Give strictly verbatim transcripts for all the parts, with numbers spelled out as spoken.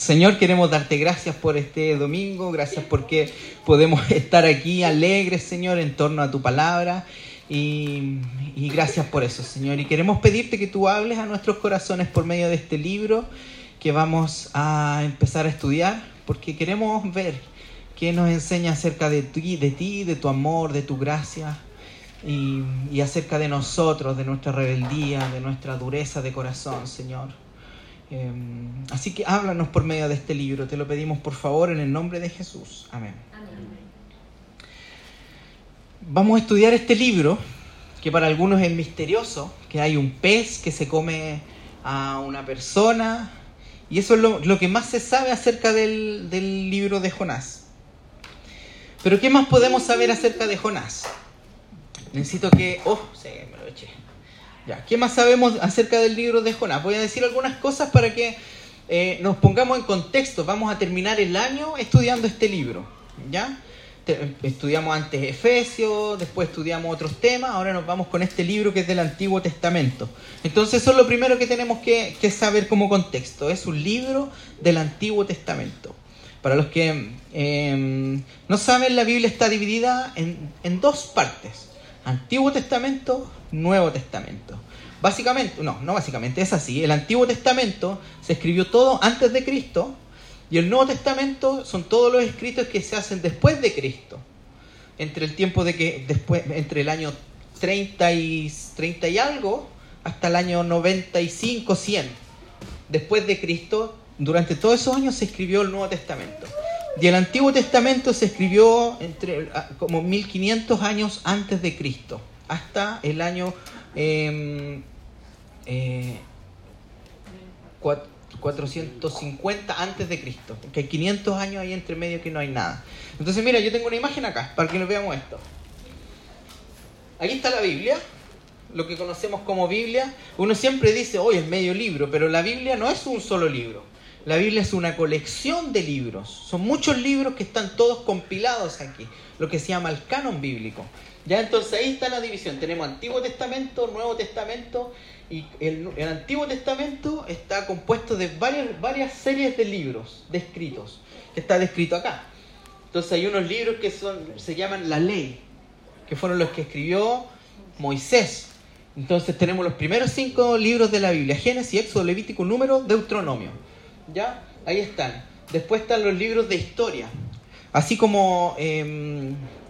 Señor, queremos darte gracias por este domingo, gracias porque podemos estar aquí alegres, Señor, en torno a tu palabra. Y, y gracias por eso, Señor. Y queremos pedirte que tú hables a nuestros corazones por medio de este libro que vamos a empezar a estudiar, porque queremos ver qué nos enseña acerca de ti, de ti, de tu amor, de tu gracia, y, y acerca de nosotros, de nuestra rebeldía, de nuestra dureza de corazón, Señor. Eh, así que háblanos por medio de este libro, te lo pedimos por favor en el nombre de Jesús. Amén. Amén. Vamos a estudiar este libro, que para algunos es misterioso, que hay un pez que se come a una persona, y eso es lo, lo que más se sabe acerca del, del libro de Jonás. Pero ¿qué más podemos saber acerca de Jonás? Necesito que... ¡Oh! Sí, me lo eché. Ya. ¿Qué más sabemos acerca del libro de Jonás? Voy a decir algunas cosas para que eh, nos pongamos en contexto. Vamos a terminar el año estudiando este libro, ¿ya? Estudiamos antes Efesios, después estudiamos otros temas, ahora nos vamos con este libro que es del Antiguo Testamento. Entonces eso es lo primero que tenemos que, que saber como contexto, es un libro del Antiguo Testamento. Para los que eh, no saben, la Biblia está dividida en, en dos partes, Antiguo Testamento, Nuevo Testamento. Básicamente, no, no básicamente, es así, el Antiguo Testamento se escribió todo antes de Cristo, y el Nuevo Testamento son todos los escritos que se hacen después de Cristo. Entre el tiempo de que después, entre el año treinta y, treinta y algo hasta el año noventa y cinco, cien. Después de Cristo, durante todos esos años se escribió el Nuevo Testamento. Y el Antiguo Testamento se escribió entre como mil quinientos años antes de Cristo, hasta el año eh, eh, cuatro. cuatrocientos cincuenta antes de Cristo, porque hay quinientos años ahí entre medio que no hay nada. Entonces mira, yo tengo una imagen acá para que nos veamos esto. Aquí está la Biblia, lo que conocemos como Biblia. Uno siempre dice, hoy es medio libro, pero la Biblia no es un solo libro. La Biblia es una colección de libros. Son muchos libros que están todos compilados aquí, lo que se llama el canon bíblico. Ya, entonces ahí está la división. Tenemos Antiguo Testamento, Nuevo Testamento, y el, el Antiguo Testamento está compuesto de varias, varias series de libros descritos, que está descrito acá. Entonces hay unos libros que son, se llaman la ley, que fueron los que escribió Moisés. Entonces tenemos los primeros cinco libros de la Biblia: Génesis, Éxodo, Levítico, Número, Deuteronomio. ¿Ya? Ahí están. Después están los libros de historia, así como eh,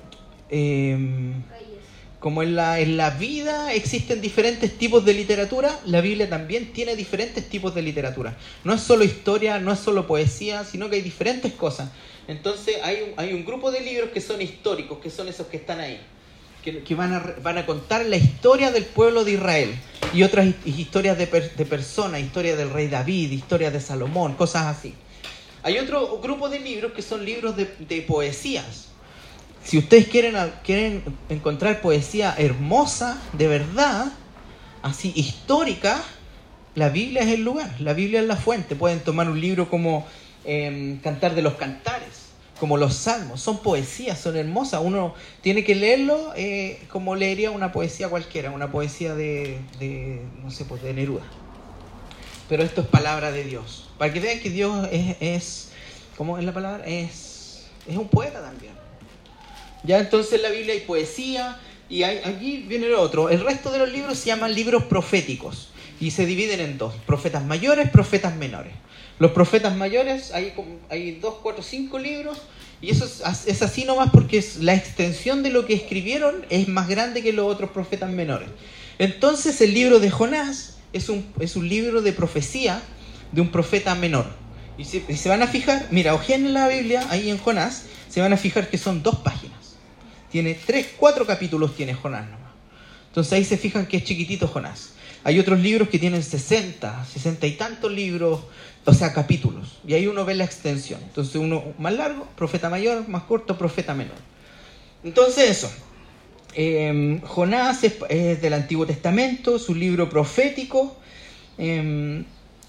eh, como en la, en la vida existen diferentes tipos de literatura, la Biblia también tiene diferentes tipos de literatura. No es solo historia, no es solo poesía, sino que hay diferentes cosas. Entonces hay un, hay un grupo de libros que son históricos, que son esos que están ahí, que, que van, a, van a contar la historia del pueblo de Israel, y otras historias de, per, de personas, historia del rey David, historia de Salomón, cosas así. Hay otro grupo de libros que son libros de, de poesías. Si ustedes quieren, quieren encontrar poesía hermosa, de verdad, así histórica, la Biblia es el lugar, la Biblia es la fuente. Pueden tomar un libro como eh, Cantar de los Cantares, como los Salmos, son poesías, son hermosas. Uno tiene que leerlo eh, como leería una poesía cualquiera, una poesía de, de no sé, pues de Neruda. Pero esto es palabra de Dios, para que vean que Dios es, es ¿cómo es la palabra? Es, es un poeta también. Ya, entonces en la Biblia hay poesía, y hay, aquí viene lo otro. El resto de los libros se llaman libros proféticos, y se dividen en dos: profetas mayores, profetas menores. Los profetas mayores, hay, hay dos, cuatro, cinco libros, y eso es, es así nomás porque es, la extensión de lo que escribieron es más grande que los otros profetas menores. Entonces el libro de Jonás es un, es un libro de profecía de un profeta menor. Y se, y se van a fijar, mira, ojean en la Biblia, ahí en Jonás, se van a fijar que son dos páginas. Tiene tres, cuatro capítulos tiene Jonás nomás. Entonces ahí se fijan que es chiquitito Jonás. Hay otros libros que tienen sesenta, sesenta y tantos libros, o sea, capítulos. Y ahí uno ve la extensión. Entonces uno más largo, profeta mayor, más corto, profeta menor. Entonces eso. Eh, Jonás es, es del Antiguo Testamento, es un libro profético. Eh,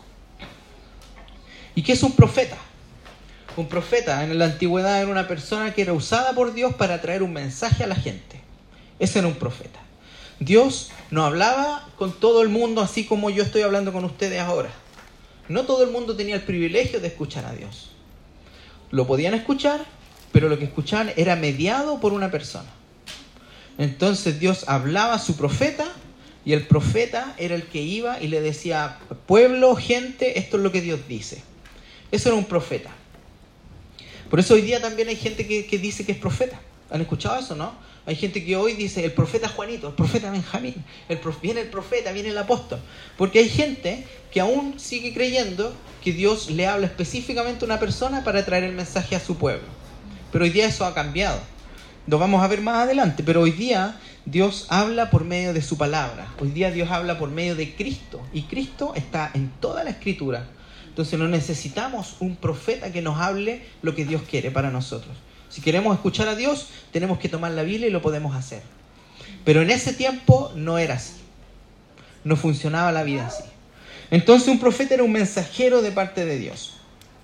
¿Y qué es un profeta? Un profeta en la antigüedad era una persona que era usada por Dios para traer un mensaje a la gente. Ese era un profeta. Dios no hablaba con todo el mundo así como yo estoy hablando con ustedes ahora. No todo el mundo tenía el privilegio de escuchar a Dios. Lo podían escuchar, pero lo que escuchaban era mediado por una persona. Entonces Dios hablaba a su profeta, y el profeta era el que iba y le decía, pueblo, gente, esto es lo que Dios dice. Eso era un profeta. Por eso hoy día también hay gente que, que dice que es profeta. ¿Han escuchado eso, no? Hay gente que hoy dice, el profeta Juanito, el profeta Benjamín, el prof, viene el profeta, viene el apóstol. Porque hay gente que aún sigue creyendo que Dios le habla específicamente a una persona para traer el mensaje a su pueblo. Pero hoy día eso ha cambiado. Lo vamos a ver más adelante, pero hoy día Dios habla por medio de su palabra. Hoy día Dios habla por medio de Cristo. Y Cristo está en toda la Escritura. Entonces no necesitamos un profeta que nos hable lo que Dios quiere para nosotros. Si queremos escuchar a Dios, tenemos que tomar la Biblia y lo podemos hacer. Pero en ese tiempo no era así. No funcionaba la vida así. Entonces un profeta era un mensajero de parte de Dios.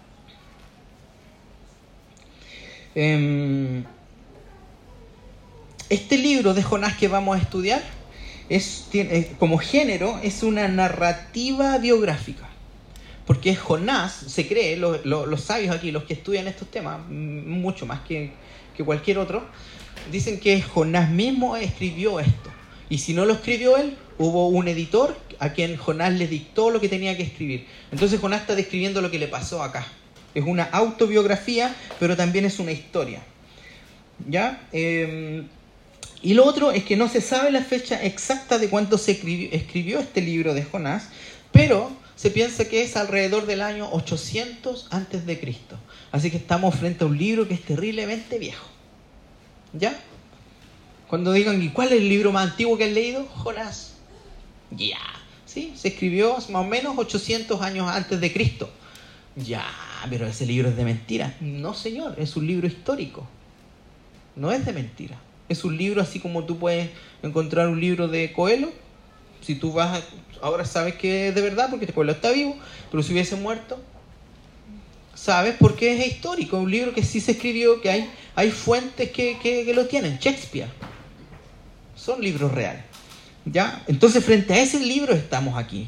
Eh, Este libro de Jonás que vamos a estudiar, es, tiene, como género, es una narrativa biográfica. Porque es Jonás, se cree, lo, lo, los sabios aquí, los que estudian estos temas, mucho más que, que cualquier otro, dicen que Jonás mismo escribió esto. Y si no lo escribió él, hubo un editor a quien Jonás le dictó lo que tenía que escribir. Entonces Jonás está describiendo lo que le pasó acá. Es una autobiografía, pero también es una historia. ¿Ya? Eh... Y lo otro es que no se sabe la fecha exacta de cuándo se escribió, escribió este libro de Jonás, pero se piensa que es alrededor del año ochocientos antes de Cristo. Así que estamos frente a un libro que es terriblemente viejo. ¿Ya? Cuando digan, ¿y cuál es el libro más antiguo que han leído? Jonás. Ya. Yeah. Sí, se escribió más o menos ochocientos años antes de Cristo. Ya, pero ese libro es de mentira. No, señor, es un libro histórico. No es de mentira. Es un libro así como tú puedes encontrar un libro de Coelho. Si tú vas a, ahora sabes que es de verdad porque Coelho está vivo, pero si hubiese muerto, sabes porque es histórico. Es un libro que sí se escribió, que hay, hay fuentes que, que, que lo tienen. Shakespeare. Son libros reales. ¿Ya? Entonces frente a ese libro estamos aquí.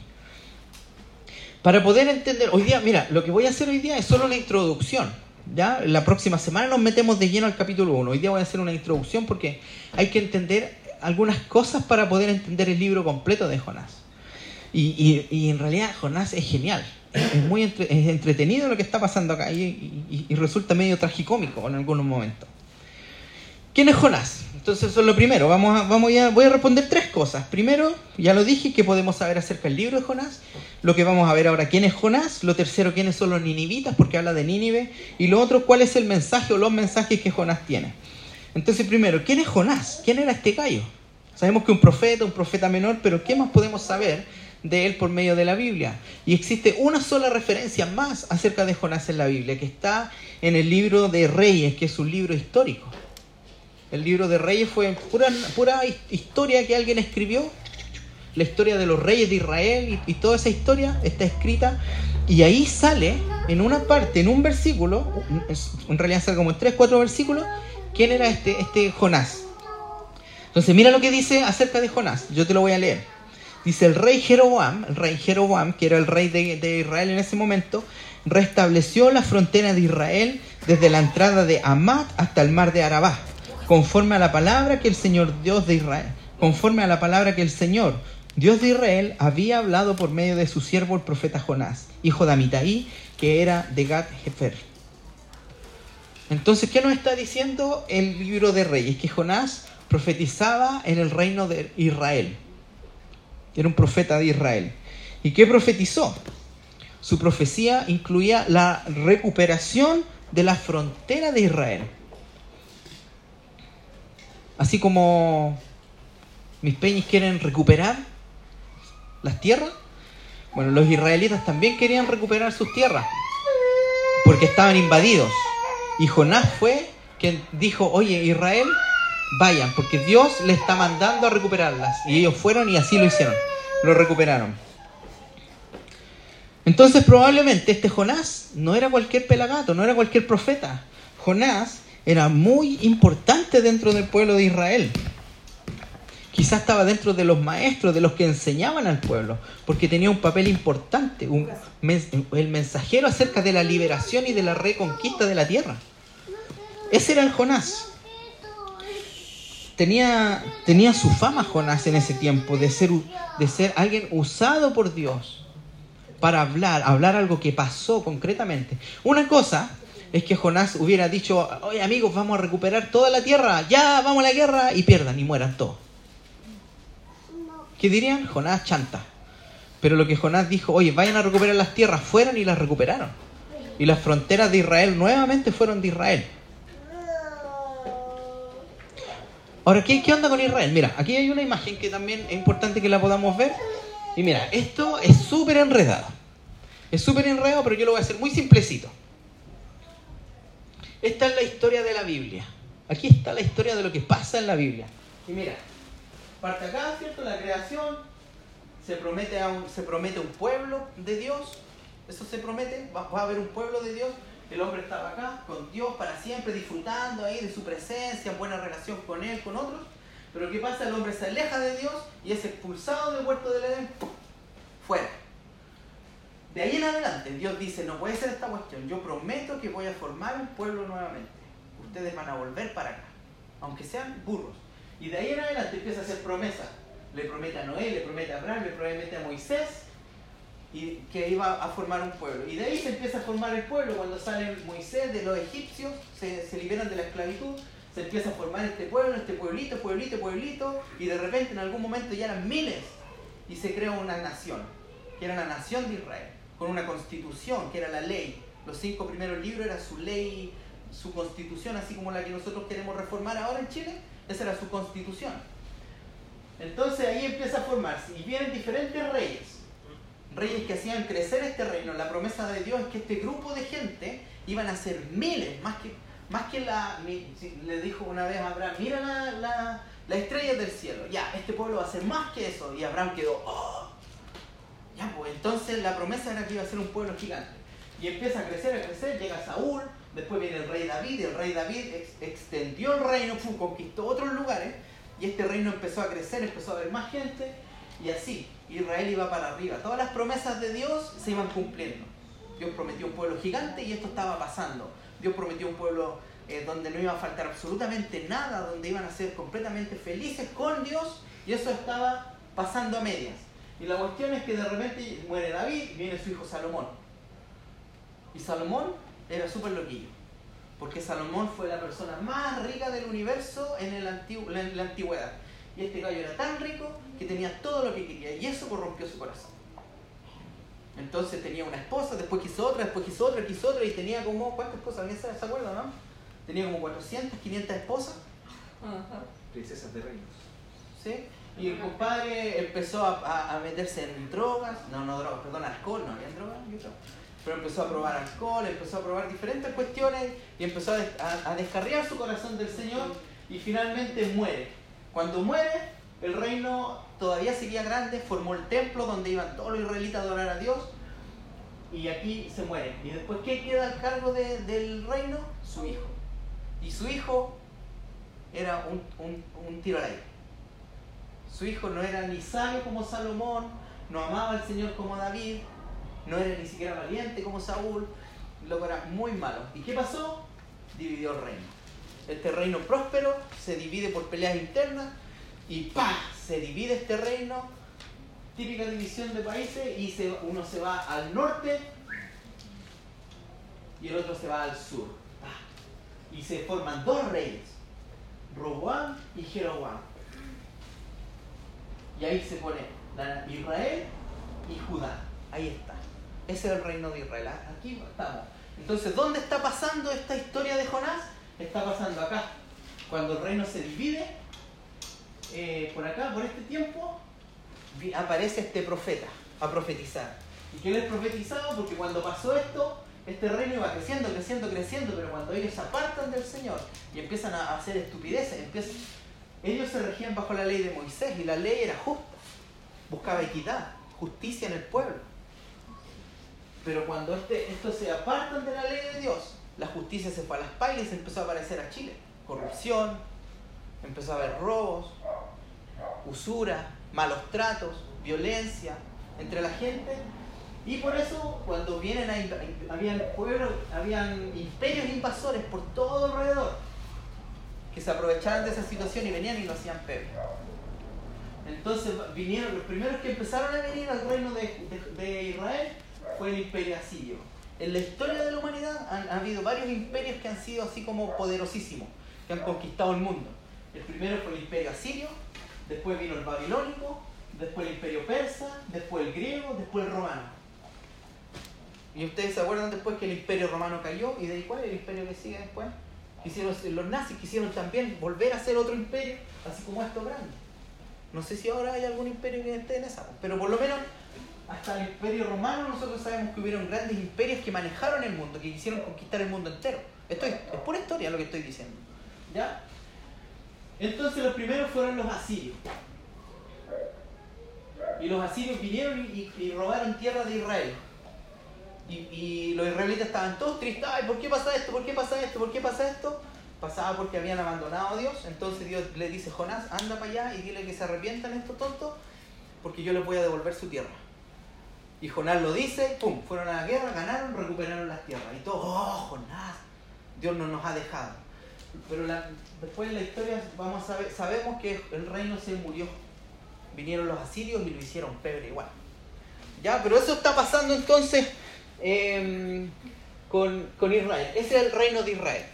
Para poder entender, hoy día, mira, lo que voy a hacer hoy día es solo una introducción. ¿Ya? La próxima semana nos metemos de lleno al capítulo uno. Hoy día voy a hacer una introducción porque hay que entender algunas cosas para poder entender el libro completo de Jonás. Y, y, y en realidad Jonás es genial. Es, es muy entre, es entretenido lo que está pasando acá y, y, y resulta medio tragicómico en algunos momentos. ¿Quién es Jonás? Entonces eso es lo primero. Vamos a, vamos a, voy a responder tres cosas. Primero, ya lo dije, ¿qué podemos saber acerca del libro de Jonás? Lo que vamos a ver ahora, ¿quién es Jonás? Lo tercero, ¿quiénes son los ninivitas? Porque habla de Nínive. Y lo otro, ¿cuál es el mensaje o los mensajes que Jonás tiene? Entonces, primero, ¿quién es Jonás? ¿Quién era este gallo? Sabemos que un profeta, un profeta menor, pero ¿qué más podemos saber de él por medio de la Biblia? Y existe una sola referencia más acerca de Jonás en la Biblia, que está en el libro de Reyes, que es un libro histórico. El libro de Reyes fue pura, pura historia que alguien escribió. La historia de los reyes de Israel y, y toda esa historia está escrita. Y ahí sale, en una parte, en un versículo, en realidad sale como en tres, cuatro versículos, quién era este, este Jonás. Entonces mira lo que dice acerca de Jonás. Yo te lo voy a leer. Dice, el rey Jeroboam, el rey Jeroboam, que era el rey de, de Israel en ese momento, restableció la frontera de Israel desde la entrada de Hamat hasta el mar de Arabá, conforme a la palabra que el Señor Dios de Israel, conforme a la palabra que el Señor Dios de Israel había hablado por medio de su siervo el profeta Jonás, hijo de Amitai, que era de Gat-Hefer. Entonces, ¿qué nos está diciendo el libro de Reyes? Que Jonás profetizaba en el reino de Israel. Era un profeta de Israel. ¿Y qué profetizó? Su profecía incluía la recuperación de la frontera de Israel. Así como mis peñis quieren recuperar las tierras, bueno, los israelitas también querían recuperar sus tierras porque estaban invadidos. Y Jonás fue quien dijo, oye, Israel, vayan, porque Dios les está mandando a recuperarlas. Y ellos fueron y así lo hicieron, lo recuperaron. Entonces probablemente este Jonás no era cualquier pelagato, no era cualquier profeta. Jonás era muy importante dentro del pueblo de Israel. Quizás estaba dentro de los maestros, de los que enseñaban al pueblo, porque tenía un papel importante, un, el mensajero acerca de la liberación y de la reconquista de la tierra. Ese era el Jonás. Tenía, tenía su fama Jonás en ese tiempo, de ser, de ser alguien usado por Dios para hablar, hablar algo que pasó concretamente. Una cosa es que Jonás hubiera dicho, oye amigos, vamos a recuperar toda la tierra, ya, vamos a la guerra, y pierdan y mueran todos. ¿Qué dirían? Jonás chanta. Pero lo que Jonás dijo, oye, vayan a recuperar las tierras, fueron y las recuperaron. Y las fronteras de Israel nuevamente fueron de Israel. Ahora, ¿qué, ¿qué onda con Israel? Mira, aquí hay una imagen que también es importante que la podamos ver. Y mira, esto es súper enredado. Es súper enredado, pero yo lo voy a hacer muy simplecito. Esta es la historia de la Biblia. Aquí está la historia de lo que pasa en la Biblia. Y mira, parte acá, ¿cierto? La creación, se promete, a un, se promete un pueblo de Dios. Eso se promete, va, va a haber un pueblo de Dios. El hombre estaba acá con Dios para siempre, disfrutando ahí de su presencia, buena relación con Él, con otros. Pero ¿qué pasa? El hombre se aleja de Dios y es expulsado del huerto del Edén, fuera. De ahí en adelante, Dios dice, no puede ser esta cuestión. Yo prometo que voy a formar un pueblo nuevamente. Ustedes van a volver para acá, aunque sean burros. Y de ahí en adelante empieza a hacer promesas. Le promete a Noé, le promete a Abraham, le promete a Moisés, y que iba a formar un pueblo. Y de ahí se empieza a formar el pueblo. Cuando sale Moisés de los egipcios, se, se liberan de la esclavitud, se empieza a formar este pueblo, este pueblito, pueblito, pueblito, y de repente en algún momento ya eran miles, y se crea una nación, que era la nación de Israel, con una constitución, que era la ley. Los cinco primeros libros era su ley, su constitución, así como la que nosotros queremos reformar ahora en Chile, esa era su constitución. Entonces ahí empieza a formarse, y vienen diferentes reyes, reyes que hacían crecer este reino. La promesa de Dios es que este grupo de gente iban a ser miles, más que, más que la... Le dijo una vez a Abraham, mira la, la, la estrella del cielo, ya, este pueblo va a ser más que eso. Y Abraham quedó, oh, ya pues, entonces la promesa era que iba a ser un pueblo gigante. Y empieza a crecer, a crecer, llega Saúl, después viene el rey David, y el rey David ex, extendió el reino, pum, conquistó otros lugares, y este reino empezó a crecer, empezó a haber más gente, y así Israel iba para arriba. Todas las promesas de Dios se iban cumpliendo. Dios prometió un pueblo gigante y esto estaba pasando. Dios prometió un pueblo eh, donde no iba a faltar absolutamente nada, donde iban a ser completamente felices con Dios, y eso estaba pasando a medias. Y la cuestión es que de repente muere David y viene su hijo Salomón. Y Salomón era súper loquillo, porque Salomón fue la persona más rica del universo en, el antigu- en la antigüedad. Y este gallo era tan rico que tenía todo lo que quería, y eso corrompió su corazón. Entonces tenía una esposa, después quiso otra, después quiso otra, quiso otra, y tenía como, ¿cuántas esposas? ¿Alguien se, se acuerda, no? Tenía como cuatrocientas, quinientas esposas. Ajá. Princesas de reinos. ¿Sí? Y el compadre empezó a, a, a meterse en drogas, no, no drogas, perdón, alcohol, no había drogas, pero empezó a probar alcohol, empezó a probar diferentes cuestiones, y empezó a, des, a, a descarriar su corazón del Señor, y finalmente muere. Cuando muere, el reino todavía seguía grande, formó el templo donde iban todos los israelitas a adorar a Dios, y aquí se muere. Y después, ¿qué queda al cargo de, del reino? Su hijo. Y su hijo era un, un, un tiro al aire. Su hijo no era ni sabio como Salomón, no amaba al Señor como David, no era ni siquiera valiente como Saúl, luego era muy malo. ¿Y qué pasó? Dividió el reino. Este reino próspero se divide por peleas internas, y ¡pah! Se divide este reino, típica división de países, y se, uno se va al norte y el otro se va al sur. ¡Pah! Y se forman dos reyes, Roboam y Jeroboam. Y ahí se pone Israel y Judá. Ahí está. Ese es el reino de Israel. Aquí estamos. Entonces, ¿dónde está pasando esta historia de Jonás? Está pasando acá. Cuando el reino se divide, eh, por acá, por este tiempo, aparece este profeta a profetizar. ¿Y qué les profetizaba? Porque cuando pasó esto, este reino iba creciendo, creciendo, creciendo, pero cuando ellos se apartan del Señor y empiezan a hacer estupideces, empiezan, ellos se regían bajo la ley de Moisés, y la ley era justa, buscaba equidad, justicia en el pueblo. Pero cuando este, estos se apartan de la ley de Dios, la justicia se fue a las pailas y se empezó a aparecer a Chile. Corrupción, empezó a haber robos, usura, malos tratos, violencia entre la gente. Y por eso cuando vienen a, habían pueblos, habían imperios invasores por todo alrededor que se aprovechaban de esa situación y venían y lo hacían peor. Entonces vinieron, los primeros que empezaron a venir al reino de, de, de Israel fue el imperio asirio. En la historia de la humanidad han, ha habido varios imperios que han sido así como poderosísimos, que han conquistado el mundo. El primero fue el imperio asirio, después vino el babilónico, después el imperio persa, después el griego, después el romano. Y ustedes se acuerdan después que el imperio romano cayó, y de ahí cuál es el imperio que sigue después. Quisieron, los nazis quisieron también volver a hacer otro imperio, así como estos grandes. No sé si ahora hay algún imperio que esté en esa, pero por lo menos hasta el imperio romano nosotros sabemos que hubieron grandes imperios que manejaron el mundo, que quisieron conquistar el mundo entero. Esto es, es pura historia lo que estoy diciendo, ¿ya? Entonces los primeros fueron los asirios. Y los asirios vinieron y, y, y robaron tierra de Israel. Y, y los israelitas estaban todos tristes. Ay, ¿por qué pasa esto? ¿Por qué pasa esto? ¿Por qué pasa esto? Pasaba porque habían abandonado a Dios. Entonces Dios le dice: Jonás, anda para allá y dile que se arrepientan estos tontos, porque yo les voy a devolver su tierra. Y Jonás lo dice, pum, fueron a la guerra, ganaron, recuperaron las tierras. Y todos, oh, Jonás, Dios no nos ha dejado. Pero la, después en la historia vamos a ver, sabemos que el reino se murió. Vinieron los asirios y lo hicieron pebre igual. Ya, pero eso está pasando entonces eh, con, con Israel. Ese es el reino de Israel.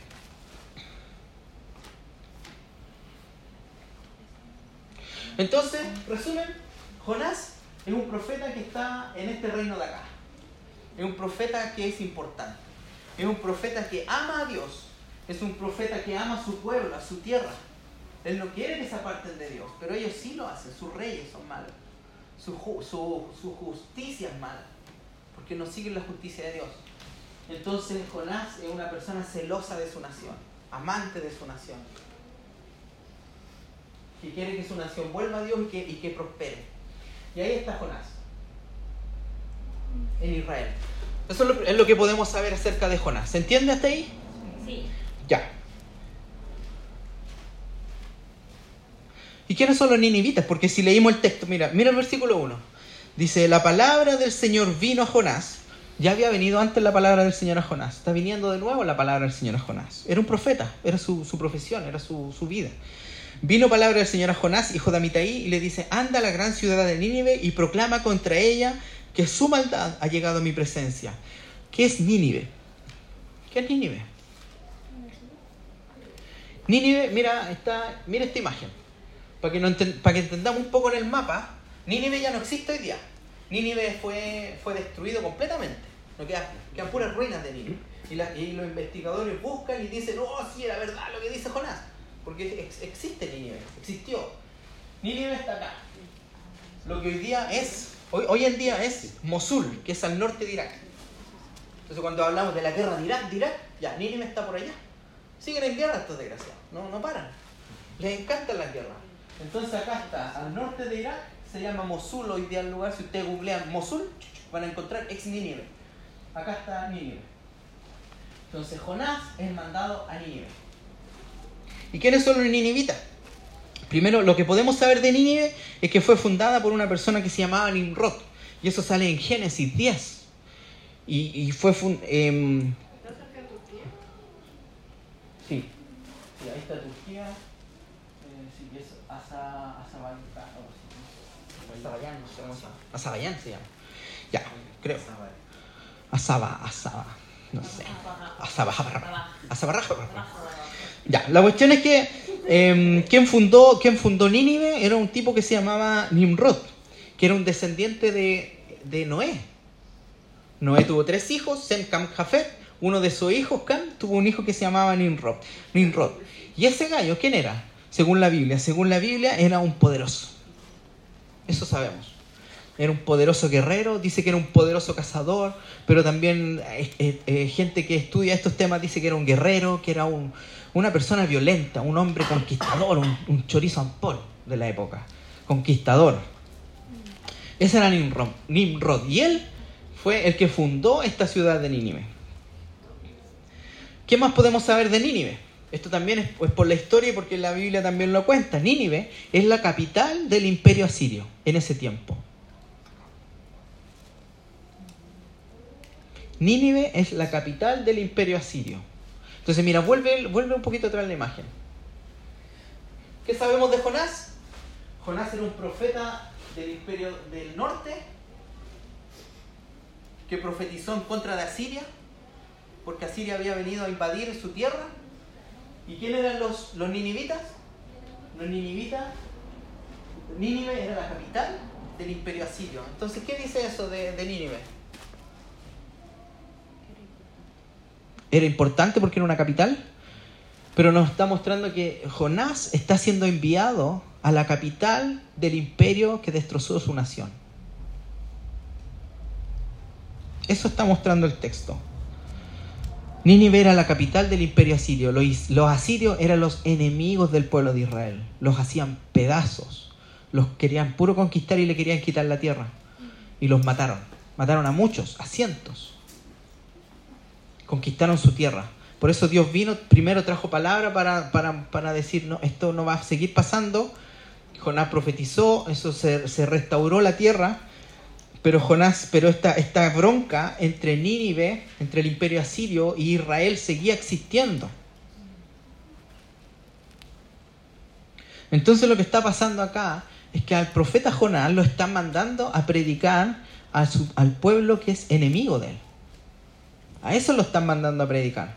Entonces, resumen, Jonás es un profeta que está en este reino de acá. Es un profeta que es importante. Es un profeta que ama a Dios. Es un profeta que ama a su pueblo, a su tierra. Él no quiere que se aparten de Dios, pero ellos sí lo hacen. Sus reyes son malos. Su, su, su justicia es mala, porque no siguen la justicia de Dios. Entonces Jonás es una persona celosa de su nación, amante de su nación, que quiere que su nación vuelva a Dios y que, y que prospere. Y ahí está Jonás, en Israel. Eso es lo, es lo que podemos saber acerca de Jonás. ¿Se entiende hasta ahí? Sí. Ya. ¿Y quiénes son los ninivitas? Porque si leímos el texto, mira, mira el versículo uno. Dice: la palabra del Señor vino a Jonás. Ya había venido antes la palabra del Señor a Jonás. Está viniendo de nuevo la palabra del Señor a Jonás. Era un profeta, era su, su profesión, era su, su vida. Vino palabra del Señor a Jonás, hijo de Amitai, y le dice: anda a la gran ciudad de Nínive y proclama contra ella que su maldad ha llegado a mi presencia. ¿Qué es Nínive? ¿Qué es Nínive? Nínive, mira, está, mira esta imagen. Para que, no enten, para que entendamos un poco en el mapa, Nínive ya no existe hoy día. Nínive fue, fue destruido completamente. No queda, quedan puras ruinas de Nínive. Y, la, y los investigadores buscan y dicen: oh, sí, era verdad lo que dice Jonás. Porque ex, existe Nínive, existió. Nínive está acá. Lo que hoy día es, hoy, hoy en día es Mosul, que es al norte de Irak. Entonces cuando hablamos de la guerra de Irak, de Irak, ya, Nínive está por allá. Siguen en guerra estos desgraciados, no, no paran. Les encantan las guerras. Entonces acá está, al norte de Irak, se llama Mosul hoy día el lugar. Si ustedes googlean Mosul, van a encontrar ex Nínive. Acá está Nínive. Entonces Jonás es mandado a Nínive. ¿Y quiénes son los ninivitas? Primero, lo que podemos saber de Nínive es que fue fundada por una persona que se llamaba Nimrod. Y eso sale en Génesis diez. Y, y fue... Fun, eh, ¿Está cerca de Turquía? sí. sí, ahí está Turquía. Sí, es Azerbaiyán, Azerbaiyán, no sé cómo se llama. Azerbaiyán se llama. Ya, creo. Azaba, Azaba, no sé. Azaba, Azaba, ya, la cuestión es que eh, ¿quién fundó, quién fundó Nínive? Era un tipo que se llamaba Nimrod, que era un descendiente de, de Noé. Noé tuvo tres hijos, Sem, Cam, Jafet. Uno de sus hijos, Cam, tuvo un hijo que se llamaba Nimrod. Nimrod. Y ese gallo, ¿quién era? Según la Biblia, según la Biblia era un poderoso. Eso sabemos. Era un poderoso guerrero, dice que era un poderoso cazador, pero también eh, eh, eh, gente que estudia estos temas dice que era un guerrero, que era un, una persona violenta, un hombre conquistador, un, un chorizo ampol de la época. Conquistador. Ese era Nimrod, Nimrod. Y él fue el que fundó esta ciudad de Nínive. ¿Qué más podemos saber de Nínive? Esto también es pues, por la historia y porque la Biblia también lo cuenta. Nínive es la capital del imperio asirio en ese tiempo. Nínive es la capital del imperio asirio. Entonces, mira, vuelve, vuelve un poquito atrás la imagen. ¿Qué sabemos de Jonás? Jonás era un profeta del imperio del norte que profetizó en contra de Asiria, porque Asiria había venido a invadir su tierra. ¿Y quién eran los, los ninivitas? Los ninivitas, Nínive era la capital del imperio asirio. Entonces, ¿qué dice eso de, de Nínive? Era importante porque era una capital, pero nos está mostrando que Jonás está siendo enviado a la capital del imperio que destrozó su nación. Eso está mostrando el texto. Nínive era la capital del imperio asirio. Los, los asirios eran los enemigos del pueblo de Israel. Los hacían pedazos. Los querían puro conquistar y le querían quitar la tierra. Y los mataron. Mataron a muchos, a cientos. Conquistaron su tierra. Por eso Dios vino, primero trajo palabra para, para, para decir, no, esto no va a seguir pasando. Jonás profetizó, eso se, se restauró la tierra. Pero Jonás, pero esta, esta bronca entre Nínive, entre el imperio asirio y Israel seguía existiendo. Entonces lo que está pasando acá es que al profeta Jonás lo están mandando a predicar a su, al pueblo que es enemigo de él. A eso lo están mandando a predicar.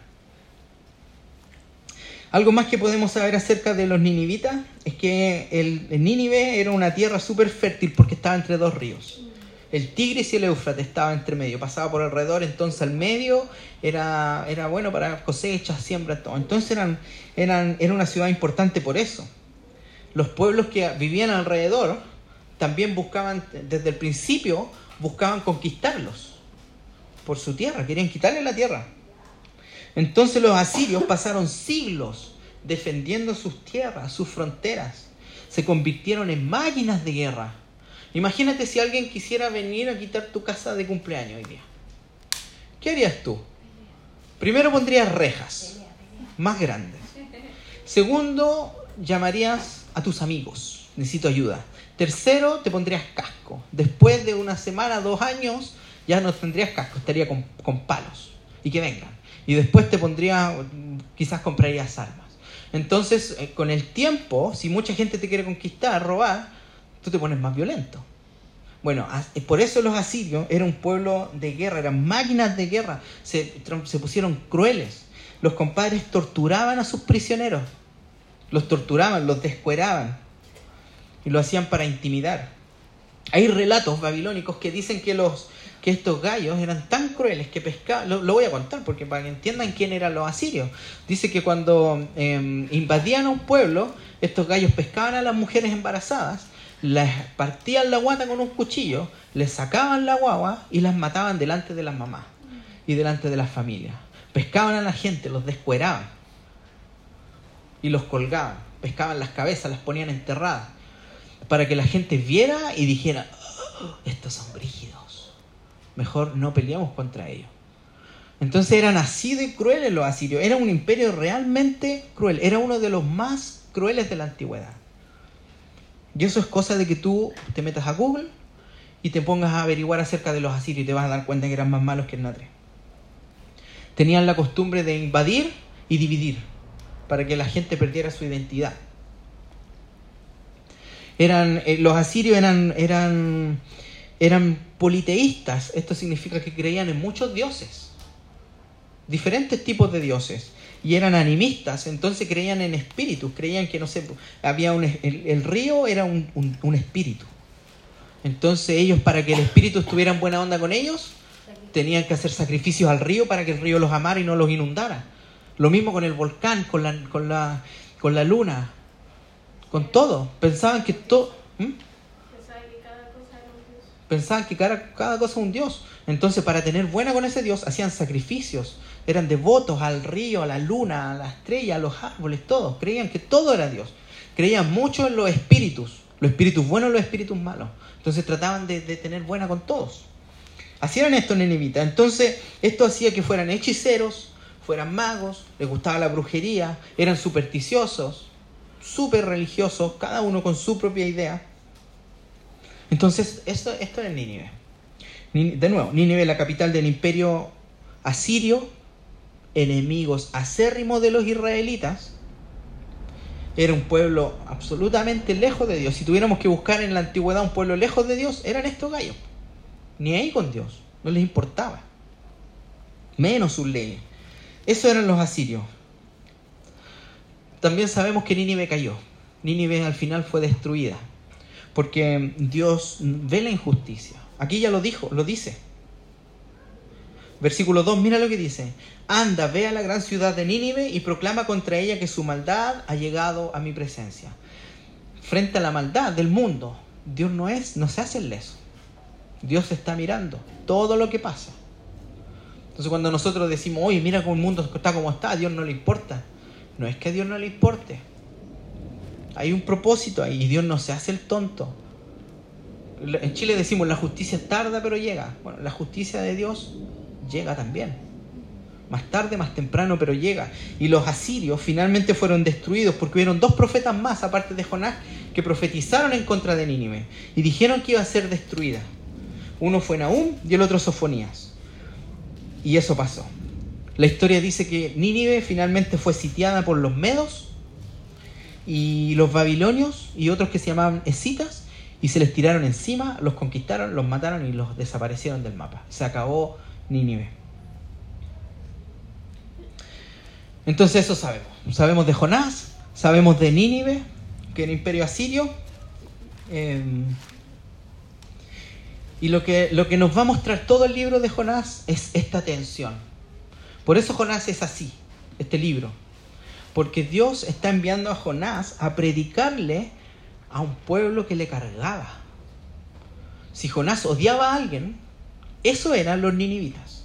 Algo más que podemos saber acerca de los ninivitas es que el, el Nínive era una tierra súper fértil porque estaba entre dos ríos. El Tigris y el Éufrates estaba entre medio, pasaba por alrededor, entonces al medio era, era bueno para cosechas, siembra, todo. Entonces eran, eran, era una ciudad importante por eso. Los pueblos que vivían alrededor también buscaban, desde el principio, buscaban conquistarlos por su tierra, querían quitarle la tierra. Entonces los asirios pasaron siglos defendiendo sus tierras, sus fronteras. Se convirtieron en máquinas de guerra. Imagínate si alguien quisiera venir a quitar tu casa de cumpleaños hoy día. ¿Qué harías tú? Primero pondrías rejas más grandes. Segundo, llamarías a tus amigos. Necesito ayuda. Tercero, te pondrías casco. Después de una semana, dos años, ya no tendrías casco. Estaría con, con palos. Y que vengan. Y después te pondrías, quizás comprarías armas. Entonces, con el tiempo, si mucha gente te quiere conquistar, robar, tú te pones más violento. Bueno, por eso los asirios eran un pueblo de guerra, eran máquinas de guerra, se, se pusieron crueles. Los compadres torturaban a sus prisioneros, los torturaban, los descueraban y lo hacían para intimidar. Hay relatos babilónicos que dicen que, los, que estos gallos eran tan crueles que pescaban, lo, lo voy a contar porque para que entiendan quién eran los asirios. Dice que cuando eh, invadían a un pueblo, estos gallos pescaban a las mujeres embarazadas, les partían la guata con un cuchillo, les sacaban la guagua y las mataban delante de las mamás y delante de las familias. Pescaban a la gente, los descueraban y los colgaban. Pescaban las cabezas, las ponían enterradas para que la gente viera y dijera, oh, estos son brígidos, mejor no peleamos contra ellos. Entonces eran así de crueles los asirios. Era un imperio realmente cruel, era uno de los más crueles de la antigüedad. Y eso es cosa de que tú te metas a Google y te pongas a averiguar acerca de los asirios y te vas a dar cuenta que eran más malos que el natre. Tenían la costumbre de invadir y dividir para que la gente perdiera su identidad. Eran, eh, los asirios eran, eran, eran politeístas. Esto significa que creían en muchos dioses, diferentes tipos de dioses. Y eran animistas, entonces creían en espíritus, creían que, no sé, había un, el, el río era un, un, un espíritu. Entonces ellos, para que el espíritu estuviera en buena onda con ellos, tenían que hacer sacrificios al río para que el río los amara y no los inundara. Lo mismo con el volcán, con la, con la, con la luna, con todo. Pensaban que todo... ¿Mm? Pensaban que cada cosa era un dios. Pensaban que cada, cada cosa era un dios. Entonces, para tener buena con ese dios, hacían sacrificios. Eran devotos al río, a la luna, a la estrella, a los árboles, todos. Creían que todo era Dios. Creían mucho en los espíritus. Los espíritus buenos y los espíritus malos. Entonces trataban de, de tener buena con todos. Así eran estos ninivitas. Entonces, esto hacía que fueran hechiceros, fueran magos, les gustaba la brujería, eran supersticiosos, súper religiosos, cada uno con su propia idea. Entonces, esto, esto es Nínive. De nuevo, Nínive, la capital del imperio asirio, enemigos acérrimos de los israelitas. Era un pueblo absolutamente lejos de Dios. Si tuviéramos que buscar en la antigüedad un pueblo lejos de Dios, eran estos gallos. Ni ahí con Dios, no les importaba. Menos sus leyes. Esos eran los asirios. También sabemos que Nínive cayó. Nínive al final fue destruida. Porque Dios ve la injusticia. Aquí ya lo dijo, lo dice. Versículo dos, mira lo que dice. Anda, ve a la gran ciudad de Nínive y proclama contra ella que su maldad ha llegado a mi presencia. Frente a la maldad del mundo, Dios no es, no se hace el leso. Dios está mirando todo lo que pasa. Entonces cuando nosotros decimos, oye, mira cómo el mundo está como está, a Dios no le importa. No es que a Dios no le importe. Hay un propósito ahí y Dios no se hace el tonto. En Chile decimos, la justicia tarda pero llega. Bueno, la justicia de Dios llega también. Más tarde, más temprano, pero llega. Y los asirios finalmente fueron destruidos porque hubieron dos profetas más, aparte de Jonás, que profetizaron en contra de Nínive y dijeron que iba a ser destruida. Uno fue Nahum y el otro Sofonías. Y eso pasó. La historia dice que Nínive finalmente fue sitiada por los medos y los babilonios y otros que se llamaban escitas, y se les tiraron encima, los conquistaron, los mataron y los desaparecieron del mapa. Se acabó Nínive. Entonces eso sabemos. Sabemos de Jonás, sabemos de Nínive, que era el imperio asirio. Eh, y lo que, lo que nos va a mostrar todo el libro de Jonás es esta tensión. Por eso Jonás es así, este libro. Porque Dios está enviando a Jonás a predicarle a un pueblo que le cargaba. Si Jonás odiaba a alguien, eso eran los ninivitas.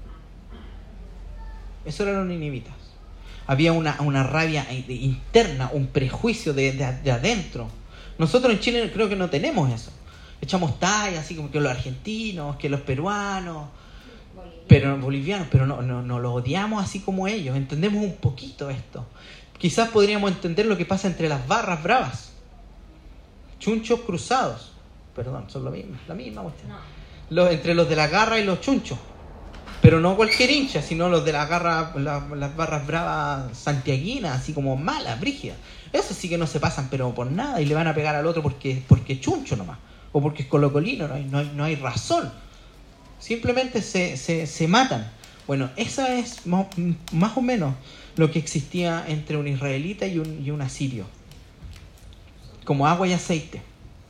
Eso eran los ninivitas. Había una, una rabia interna, un prejuicio de, de, de adentro. Nosotros en Chile creo que no tenemos eso. Echamos talla, así como que los argentinos, que los peruanos, bolivianos. pero bolivianos, pero no, no, no los odiamos así como ellos. Entendemos un poquito esto. Quizás podríamos entender lo que pasa entre las barras bravas. Chunchos cruzados. Perdón, son lo mismo, la misma cuestión. No. Los, entre los de la garra y los chunchos. Pero no cualquier hincha, sino los de la garra, la, las barras bravas santiaguinas, así como malas, brígidas. Eso sí que no se pasan, pero por nada, y le van a pegar al otro porque, porque es chuncho nomás. O porque es colocolino, no hay, no hay, no hay razón. Simplemente se, se, se matan. Bueno, esa es más, más o menos lo que existía entre un israelita y un, y un asirio. Como agua y aceite.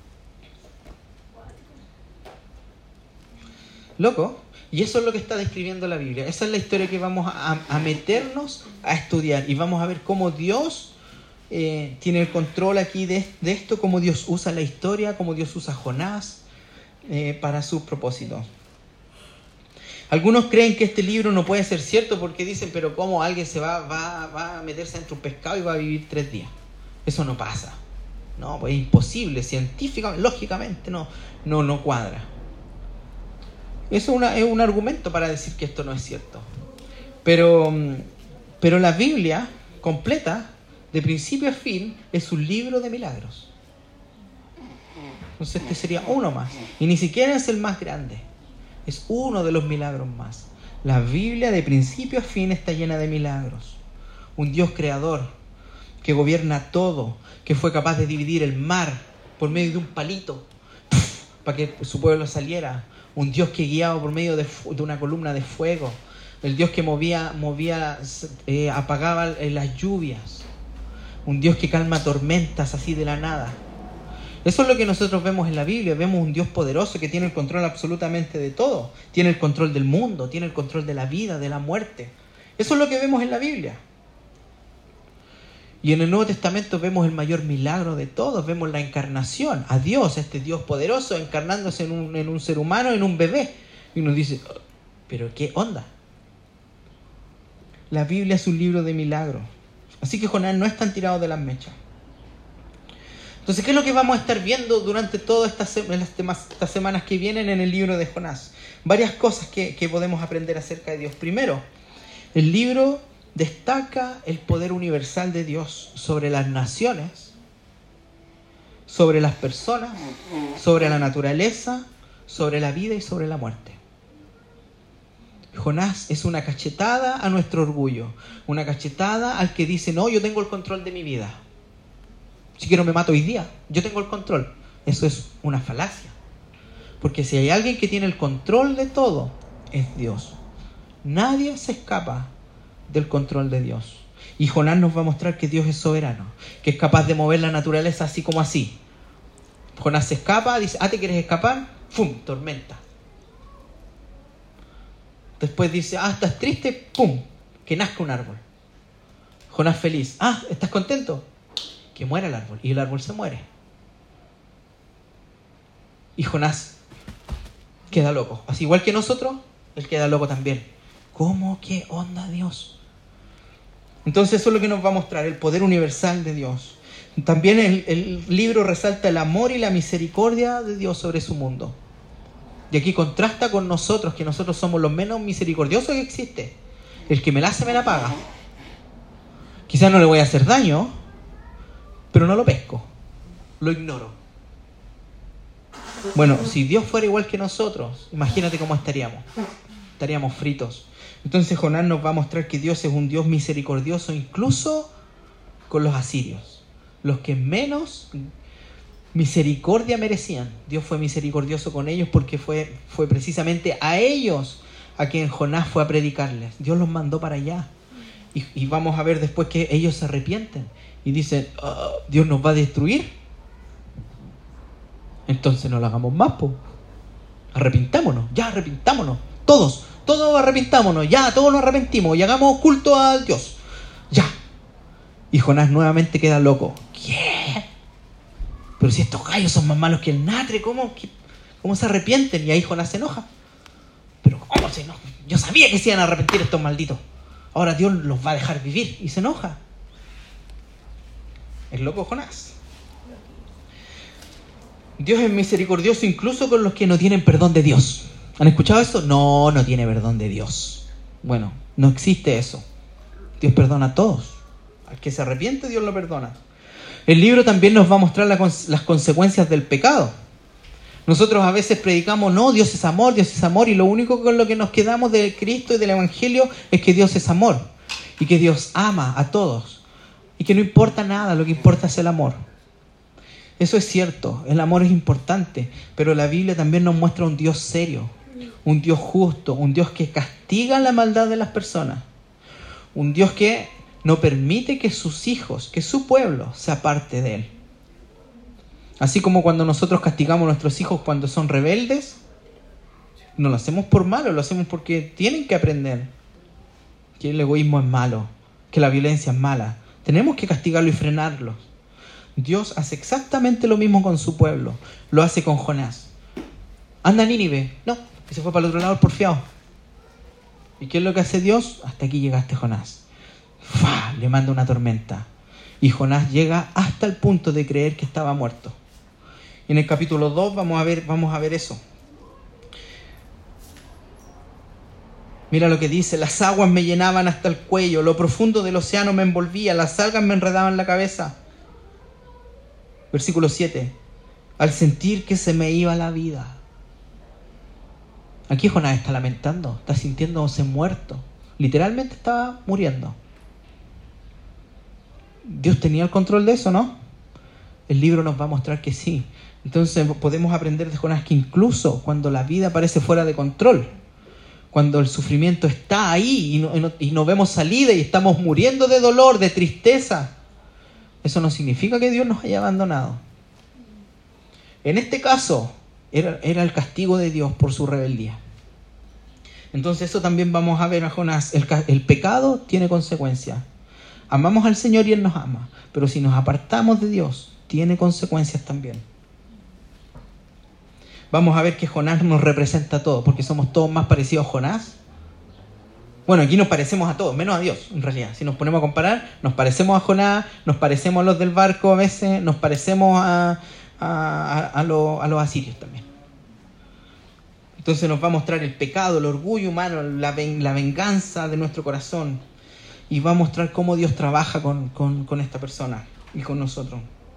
Loco. Y eso es lo que está describiendo la Biblia. Esa es la historia que vamos a, a meternos a estudiar. Y vamos a ver cómo Dios eh, tiene el control aquí de, de esto, cómo Dios usa la historia, cómo Dios usa a Jonás eh, para sus propósitos. Algunos creen que este libro no puede ser cierto porque dicen, pero ¿cómo alguien se va, va, va a meterse dentro de un pescado y va a vivir tres días? Eso no pasa. No, pues es imposible. Científicamente, lógicamente no, no, no cuadra. Eso es, una, es un argumento para decir que esto no es cierto. Pero, pero la Biblia completa, de principio a fin, es un libro de milagros. Entonces este sería uno más. Y ni siquiera es el más grande. Es uno de los milagros más. La Biblia de principio a fin está llena de milagros. Un Dios creador que gobierna todo, que fue capaz de dividir el mar por medio de un palito para que su pueblo saliera. Un Dios que guiaba por medio de, de una columna de fuego. El Dios que movía, movía eh, apagaba las lluvias. Un Dios que calma tormentas así de la nada. Eso es lo que nosotros vemos en la Biblia. Vemos un Dios poderoso que tiene el control absolutamente de todo. Tiene el control del mundo, tiene el control de la vida, de la muerte. Eso es lo que vemos en la Biblia. Y en el Nuevo Testamento vemos el mayor milagro de todos. Vemos la encarnación, a Dios, este Dios poderoso, encarnándose en un, en un ser humano, en un bebé. Y uno dice, ¿pero qué onda? La Biblia es un libro de milagros. Así que Jonás no es tan tirado de las mechas. Entonces, ¿qué es lo que vamos a estar viendo durante todas estas, estas semanas que vienen en el libro de Jonás? Varias cosas que, que podemos aprender acerca de Dios. Primero, El libro destaca el poder universal de Dios sobre las naciones, sobre las personas, sobre la naturaleza, sobre la vida y sobre la muerte. Jonás es una cachetada a nuestro orgullo, una cachetada al que dice, no, yo tengo el control de mi vida. Si quiero me mato hoy día, yo tengo el control. Eso es una falacia. Porque si hay alguien que tiene el control de todo, es Dios. Nadie se escapa del control de Dios. Y Jonás nos va a mostrar que Dios es soberano, que es capaz de mover la naturaleza así como así. Jonás se escapa, dice, ah, ¿te quieres escapar? ¡Fum! Tormenta. Después dice, ah, ¿estás triste? ¡Pum! Que nazca un árbol. Jonás feliz. Ah, ¿estás contento? Que muera el árbol. Y el árbol se muere. Y Jonás queda loco. Así igual que nosotros, él queda loco también. ¿Cómo? ¿Qué onda Dios? Entonces eso es lo que nos va a mostrar, el poder universal de Dios. También el, el libro resalta el amor y la misericordia de Dios sobre su mundo. Y aquí contrasta con nosotros, que nosotros somos los menos misericordiosos que existe. El que me la hace, me la paga. Quizás no le voy a hacer daño, pero no lo pesco, lo ignoro. Bueno, si Dios fuera igual que nosotros, imagínate cómo estaríamos. Estaríamos fritos. Entonces Jonás nos va a mostrar que Dios es un Dios misericordioso incluso con los asirios, los que menos misericordia merecían. Dios fue misericordioso con ellos porque fue, fue precisamente a ellos a quien Jonás fue a predicarles. Dios los mandó para allá. Y, y vamos a ver después que ellos se arrepienten y dicen, oh, Dios nos va a destruir. Entonces no lo hagamos más, po. Arrepintámonos, ya arrepintámonos. Todos, todos arrepintámonos, ya todos nos arrepentimos y hagamos culto a Dios. Ya. Y Jonás nuevamente queda loco. ¿Qué? Pero si estos gallos son más malos que el natre, ¿cómo, qué, cómo se arrepienten? Y ahí Jonás se enoja. Pero ¿cómo se enoja? Yo sabía que se iban a arrepentir estos malditos. Ahora Dios los va a dejar vivir. Y se enoja. Es loco Jonás. Dios es misericordioso incluso con los que no tienen perdón de Dios. ¿Han escuchado eso? No, no tiene perdón de Dios. Bueno, no existe eso. Dios perdona a todos. Al que se arrepiente, Dios lo perdona. El libro también nos va a mostrar la, las consecuencias del pecado. Nosotros a veces predicamos, no, Dios es amor, Dios es amor, y lo único con lo que nos quedamos de Cristo y del Evangelio es que Dios es amor, y que Dios ama a todos, y que no importa nada, lo que importa es el amor. Eso es cierto, el amor es importante, pero la Biblia también nos muestra un Dios serio, un Dios justo, un Dios que castiga la maldad de las personas, un Dios que no permite que sus hijos, que su pueblo se aparte de él. Así como cuando nosotros castigamos a nuestros hijos cuando son rebeldes, no lo hacemos por malo, lo hacemos porque tienen que aprender que el egoísmo es malo, que la violencia es mala. Tenemos que castigarlo y frenarlo. Dios hace exactamente lo mismo con su pueblo. Lo hace con Jonás. Anda a Nínive. No, que se fue para el otro lado el porfiado. ¿Y qué es lo que hace Dios? Hasta aquí llegaste, Jonás. ¡Fua! Le manda una tormenta. Y Jonás llega hasta el punto de creer que estaba muerto. En el capítulo dos vamos a ver, vamos a ver eso. Mira lo que dice: las aguas me llenaban hasta el cuello, lo profundo del océano me envolvía, las algas me enredaban la cabeza. Versículo siete. Al sentir que se me iba la vida. Aquí Jonás está lamentando, está sintiéndose muerto. Literalmente estaba muriendo. Dios tenía el control de eso, ¿no? El libro nos va a mostrar que sí. Entonces podemos aprender de Jonás que incluso cuando la vida parece fuera de control, cuando el sufrimiento está ahí y no, y no, y no vemos salida y estamos muriendo de dolor, de tristeza, eso no significa que Dios nos haya abandonado. En este caso era, era el castigo de Dios por su rebeldía. Entonces eso también vamos a ver a Jonás. El, el pecado tiene consecuencias. Amamos al Señor y Él nos ama, pero si nos apartamos de Dios, tiene consecuencias también. Vamos a ver que Jonás nos representa a todos, porque somos todos más parecidos a Jonás. Bueno, aquí nos parecemos a todos, menos a Dios, en realidad. Si nos ponemos a comparar, nos parecemos a Jonás, nos parecemos a los del barco a veces, nos parecemos a, a, a, a, lo, a los asirios también. Entonces nos va a mostrar el pecado, el orgullo humano, la, ven, la venganza de nuestro corazón. Y va a mostrar cómo Dios trabaja con, con, con esta persona y con nosotros.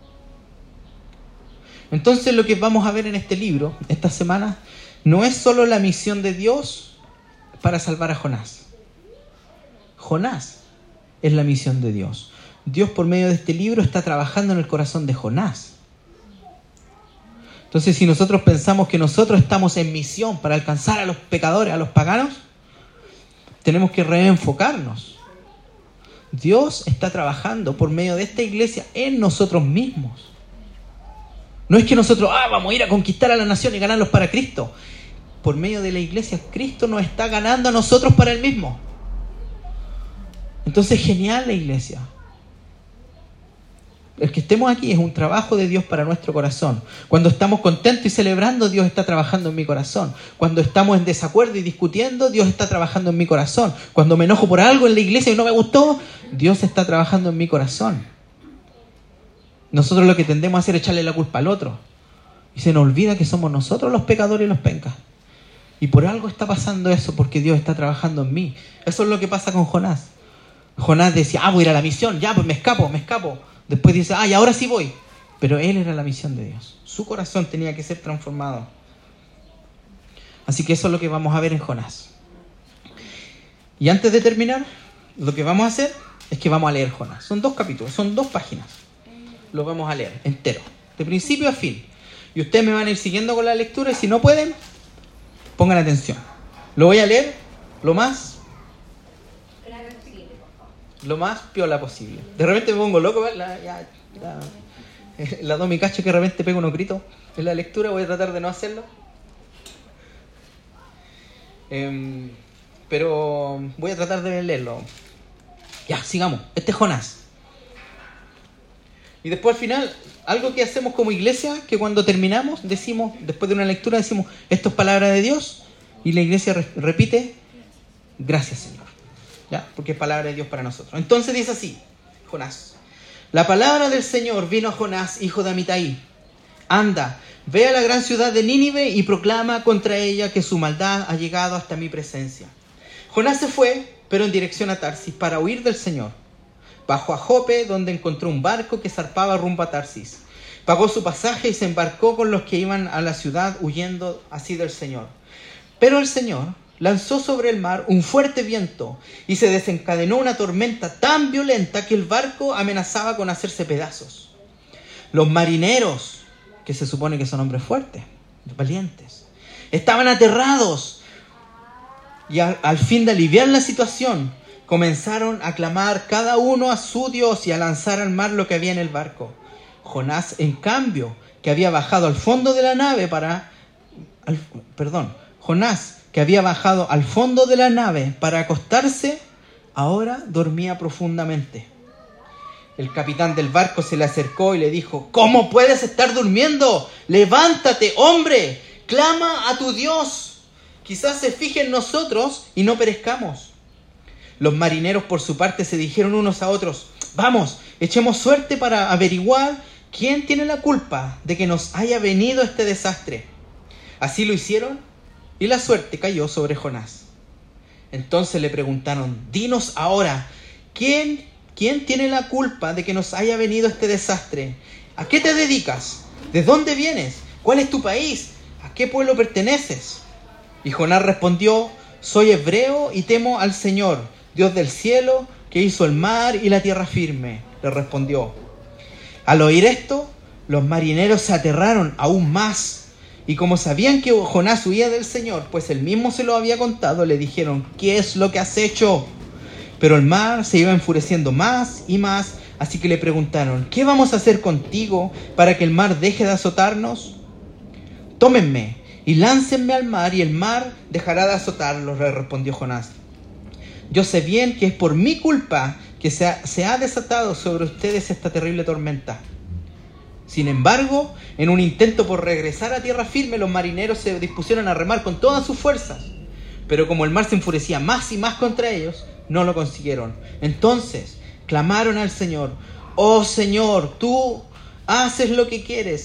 Entonces lo que vamos a ver en este libro, esta semana, no es solo la misión de Dios para salvar a Jonás. Jonás es la misión de Dios. Dios por medio de este libro está trabajando en el corazón de Jonás. Entonces si nosotros pensamos que nosotros estamos en misión para alcanzar a los pecadores, a los paganos, tenemos que reenfocarnos. Dios está trabajando por medio de esta iglesia en nosotros mismos. No es que nosotros ah, vamos a ir a conquistar a la nación y ganarlos para Cristo. Por medio de la iglesia, Cristo nos está ganando a nosotros para Él mismo. Entonces, genial la iglesia. El que estemos aquí es un trabajo de Dios para nuestro corazón. Cuando estamos contentos y celebrando, Dios está trabajando en mi corazón. Cuando estamos en desacuerdo y discutiendo, Dios está trabajando en mi corazón. Cuando me enojo por algo en la iglesia y no me gustó, Dios está trabajando en mi corazón. Nosotros lo que tendemos a hacer es echarle la culpa al otro. Y se nos olvida que somos nosotros los pecadores y los pencas. Y por algo está pasando eso, porque Dios está trabajando en mí. Eso es lo que pasa con Jonás. Jonás decía, ah, voy a ir a la misión, ya, pues me escapo, me escapo. Después dice, ah, y ahora sí voy. Pero él era la misión de Dios. Su corazón tenía que ser transformado. Así que eso es lo que vamos a ver en Jonás. Y antes de terminar, lo que vamos a hacer es que vamos a leer Jonás. Son dos capítulos, son dos páginas. Lo vamos a leer entero, de principio a fin. Y ustedes me van a ir siguiendo con la lectura y si no pueden, pongan atención. Lo voy a leer lo más lo más piola posible. De repente me pongo loco, la, ya, la, la domi cacho que de repente pego unos gritos en la lectura. Voy a tratar de no hacerlo. Eh, pero voy a tratar de leerlo. Ya, sigamos. Este es Jonás. Y después al final, algo que hacemos como iglesia, que cuando terminamos, decimos, después de una lectura, decimos, esto es palabra de Dios, y la iglesia re- repite, gracias Señor, ¿ya? Porque es palabra de Dios para nosotros. Entonces dice así, Jonás, la palabra del Señor vino a Jonás, hijo de Amitai, anda, ve a la gran ciudad de Nínive y proclama contra ella que su maldad ha llegado hasta mi presencia. Jonás se fue, pero en dirección a Tarsis, para huir del Señor. Bajó a Jope, donde encontró un barco que zarpaba rumbo a Tarsis. Pagó su pasaje y se embarcó con los que iban a la ciudad huyendo así del Señor. Pero el Señor lanzó sobre el mar un fuerte viento y se desencadenó una tormenta tan violenta que el barco amenazaba con hacerse pedazos. Los marineros, que se supone que son hombres fuertes, valientes, estaban aterrados y al, al fin de aliviar la situación, comenzaron a clamar cada uno a su Dios y a lanzar al mar lo que había en el barco. Jonás, en cambio, que había bajado al fondo de la nave para... Al, perdón, Jonás, que había bajado al fondo de la nave para acostarse, ahora dormía profundamente. El capitán del barco se le acercó y le dijo, ¿cómo puedes estar durmiendo? Levántate, hombre, clama a tu Dios. Quizás se fije en nosotros y no perezcamos. Los marineros por su parte se dijeron unos a otros, vamos, echemos suerte para averiguar quién tiene la culpa de que nos haya venido este desastre. Así lo hicieron y la suerte cayó sobre Jonás. Entonces le preguntaron, dinos ahora, ¿quién, quién tiene la culpa de que nos haya venido este desastre? ¿A qué te dedicas? ¿De dónde vienes? ¿Cuál es tu país? ¿A qué pueblo perteneces? Y Jonás respondió, soy hebreo y temo al Señor, Dios del cielo, que hizo el mar y la tierra firme, le respondió. Al oír esto, los marineros se aterraron aún más, y como sabían que Jonás huía del Señor, pues él mismo se lo había contado, le dijeron, ¿qué es lo que has hecho? Pero el mar se iba enfureciendo más y más, así que le preguntaron, ¿qué vamos a hacer contigo para que el mar deje de azotarnos? Tómenme y láncenme al mar, y el mar dejará de azotarlos, le respondió Jonás. Yo sé bien que es por mi culpa que se ha, se ha desatado sobre ustedes esta terrible tormenta. Sin embargo, en un intento por regresar a tierra firme, los marineros se dispusieron a remar con todas sus fuerzas. Pero como el mar se enfurecía más y más contra ellos, no lo consiguieron. Entonces clamaron al Señor, oh Señor, tú haces lo que quieres,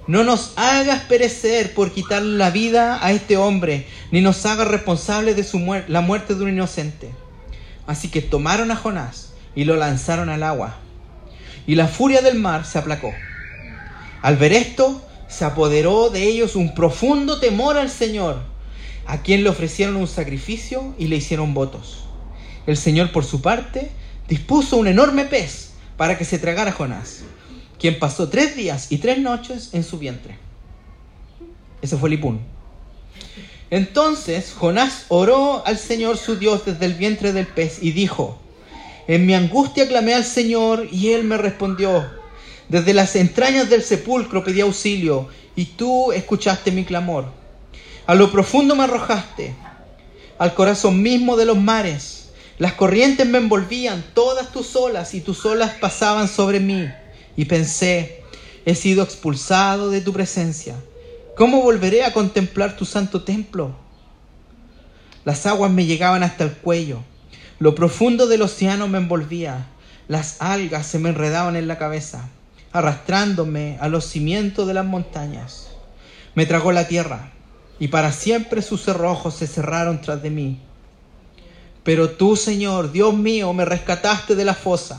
no nos hagas perecer por quitarle la vida a este hombre, ni nos hagas responsables de su muer- la muerte de un inocente. Así que tomaron a Jonás y lo lanzaron al agua, y la furia del mar se aplacó. Al ver esto, se apoderó de ellos un profundo temor al Señor, a quien le ofrecieron un sacrificio y le hicieron votos. El Señor, por su parte, dispuso un enorme pez para que se tragara a Jonás, quien pasó tres días y tres noches en su vientre. Ese fue Lipún. Entonces Jonás oró al Señor su Dios desde el vientre del pez y dijo: en mi angustia clamé al Señor y Él me respondió. Desde las entrañas del sepulcro pedí auxilio y tú escuchaste mi clamor. A lo profundo me arrojaste, al corazón mismo de los mares. Las corrientes me envolvían, todas tus olas, y tus olas pasaban sobre mí. Y pensé: he sido expulsado de tu presencia. ¿Cómo volveré a contemplar tu santo templo? Las aguas me llegaban hasta el cuello. Lo profundo del océano me envolvía. Las algas se me enredaban en la cabeza, arrastrándome a los cimientos de las montañas. Me tragó la tierra, y para siempre sus cerrojos se cerraron tras de mí. Pero tú, Señor, Dios mío, me rescataste de la fosa.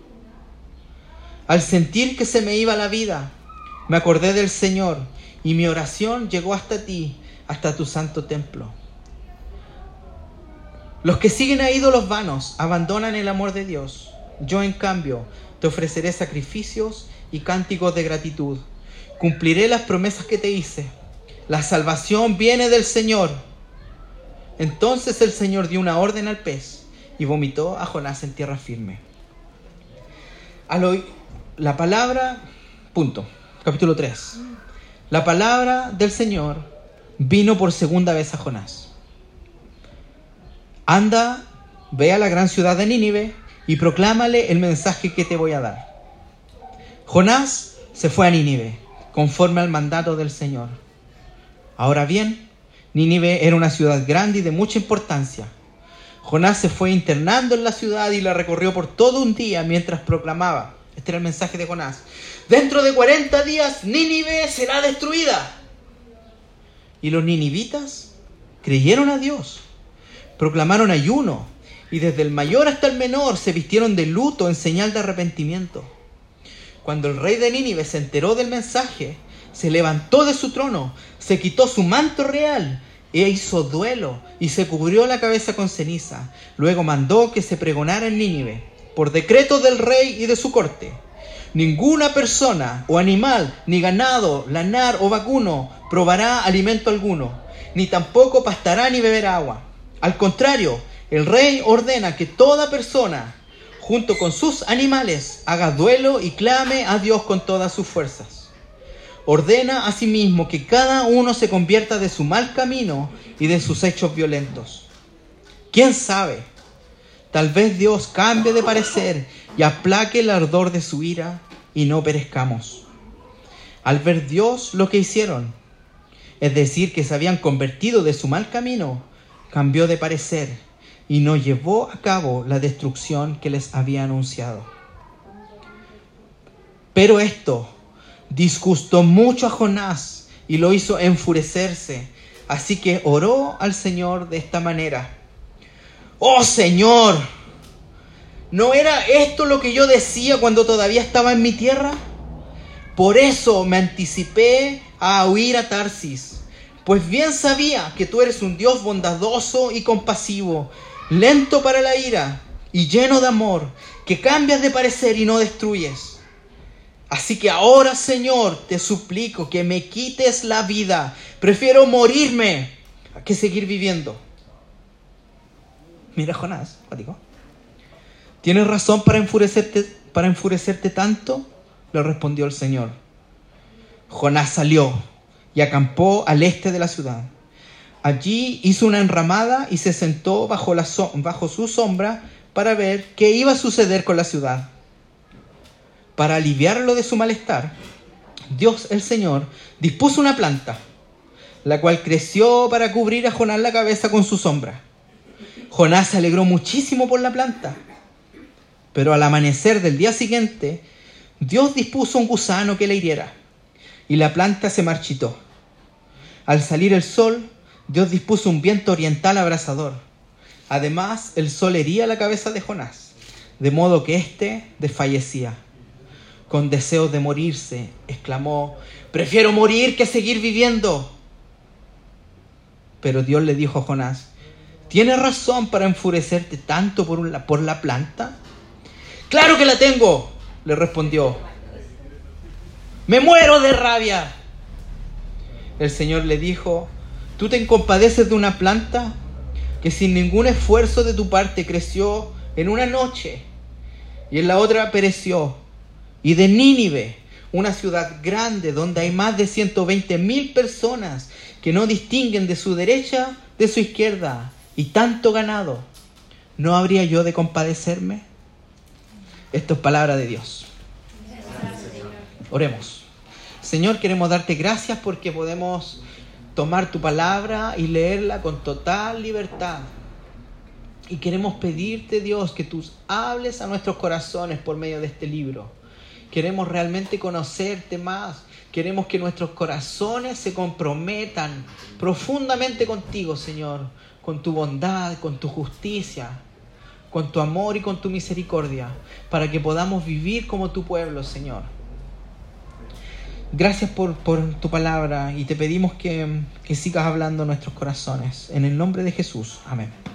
Al sentir que se me iba la vida, me acordé del Señor, y mi oración llegó hasta ti, hasta tu santo templo. Los que siguen a ídolos vanos abandonan el amor de Dios. Yo, en cambio, te ofreceré sacrificios y cánticos de gratitud. Cumpliré las promesas que te hice. La salvación viene del Señor. Entonces el Señor dio una orden al pez y vomitó a Jonás en tierra firme. Al oír la palabra, punto, capítulo tres. La palabra del Señor vino por segunda vez a Jonás. Anda, ve a la gran ciudad de Nínive y proclámale el mensaje que te voy a dar. Jonás se fue a Nínive, conforme al mandato del Señor. Ahora bien, Nínive era una ciudad grande y de mucha importancia. Jonás se fue internando en la ciudad y la recorrió por todo un día mientras proclamaba. Este era el mensaje de Jonás: dentro de cuarenta días Nínive será destruida. Y los ninivitas creyeron a Dios. Proclamaron ayuno, y desde el mayor hasta el menor se vistieron de luto en señal de arrepentimiento. Cuando el rey de Nínive se enteró del mensaje, se levantó de su trono, se quitó su manto real e hizo duelo y se cubrió la cabeza con ceniza. Luego mandó que se pregonara en Nínive, por decreto del rey y de su corte: ninguna persona o animal, ni ganado, lanar o vacuno probará alimento alguno, ni tampoco pastará ni beberá agua. Al contrario, el rey ordena que toda persona, junto con sus animales, haga duelo y clame a Dios con todas sus fuerzas. Ordena asimismo que cada uno se convierta de su mal camino y de sus hechos violentos. ¿Quién sabe? Tal vez Dios cambie de parecer y aplaque el ardor de su ira y no perezcamos. Al ver Dios lo que hicieron, es decir, que se habían convertido de su mal camino, cambió de parecer y no llevó a cabo la destrucción que les había anunciado. Pero esto disgustó mucho a Jonás y lo hizo enfurecerse, así que oró al Señor de esta manera: ¡oh Señor! ¿No era esto lo que yo decía cuando todavía estaba en mi tierra? Por eso me anticipé a huir a Tarsis, pues bien sabía que tú eres un Dios bondadoso y compasivo, lento para la ira y lleno de amor, que cambias de parecer y no destruyes. Así que ahora, Señor, te suplico que me quites la vida. Prefiero morirme a que seguir viviendo. Mira, Jonás, ¿cuático? ¿Tienes razón para enfurecerte, para enfurecerte tanto? Le respondió el Señor. Jonás salió y acampó al este de la ciudad. Allí hizo una enramada y se sentó bajo, la so- bajo su sombra para ver qué iba a suceder con la ciudad. Para aliviarlo de su malestar, Dios el Señor dispuso una planta, la cual creció para cubrir a Jonás la cabeza con su sombra. Jonás se alegró muchísimo por la planta, pero al amanecer del día siguiente, Dios dispuso un gusano que le hiriera. y la planta se marchitó. Al salir el sol, Dios dispuso un viento oriental abrasador. Además, el sol hería la cabeza de Jonás, de modo que éste desfallecía. Con deseos de morirse, exclamó: «Prefiero morir que seguir viviendo». Pero Dios le dijo a Jonás: ¿tienes razón para enfurecerte tanto por, una, por la planta? «¡Claro que la tengo!», le respondió. «Me muero de rabia». El Señor le dijo: ¿tú te compadeces de una planta que sin ningún esfuerzo de tu parte creció en una noche y en la otra pereció? Y de Nínive, una ciudad grande donde hay más de ciento veinte mil personas que no distinguen de su derecha de su izquierda, y tanto ganado, ¿no habría yo de compadecerme? Esto es palabra de Dios. Oremos. Señor, queremos darte gracias porque podemos tomar tu palabra y leerla con total libertad. Y queremos pedirte, Dios, que tú hables a nuestros corazones por medio de este libro. Queremos realmente conocerte más. Queremos que nuestros corazones se comprometan profundamente contigo, Señor, con tu bondad, con tu justicia, con tu amor y con tu misericordia, para que podamos vivir como tu pueblo, Señor. Gracias por, por tu palabra y te pedimos que, que sigas hablando a nuestros corazones. En el nombre de Jesús. Amén.